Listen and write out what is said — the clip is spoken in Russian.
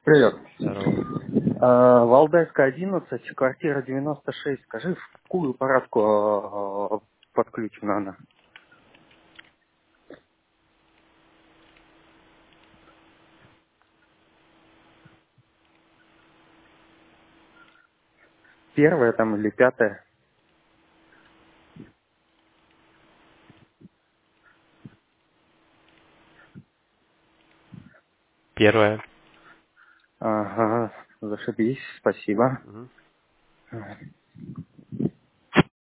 Привет. Здорово. Валдайская, 11, квартира 96. Скажи, в какую парадку подключена она? Первая там или пятая? Первое. Ага, зашибись, спасибо. Мгм.